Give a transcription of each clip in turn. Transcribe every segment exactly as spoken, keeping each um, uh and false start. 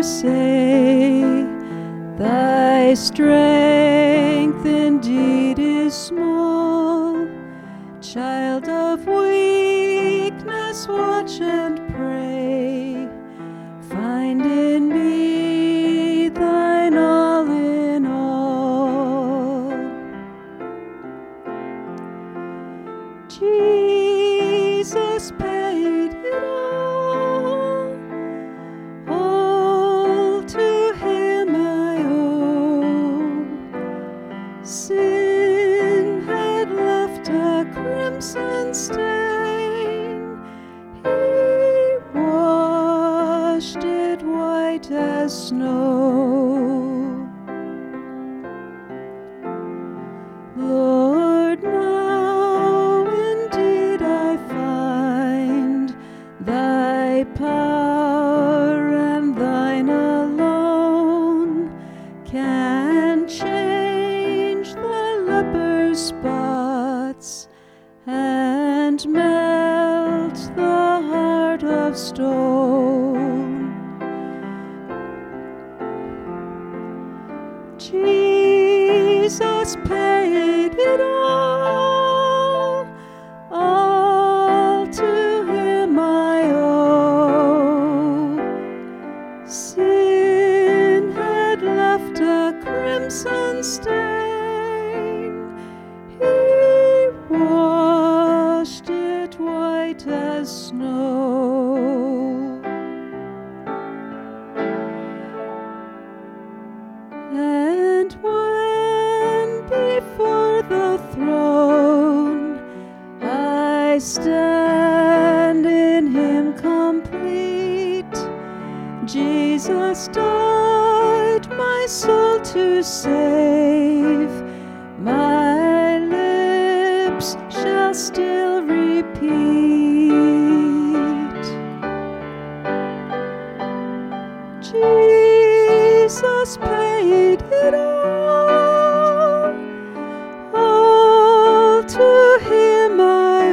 say, thy strength indeed is small. Child of weakness, watch and pray. Find in me thine all in all. Jesus paid it all. All to him I owe. Sin had left a crimson stain. He washed it white as snow. Lord, now indeed I find thy power, and thine alone can change the leper's spots and melt the heart of stone. Jesus paid it all. All to him I owe. Sin had left a crimson stain. He washed it white as snow. And when before the throne I stand in him complete, Jesus died my soul to save. My lips shall still repeat, Jesus paid it all. All to him I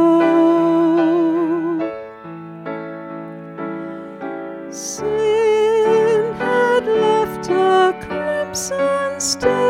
owe. Sin had left a crimson stain.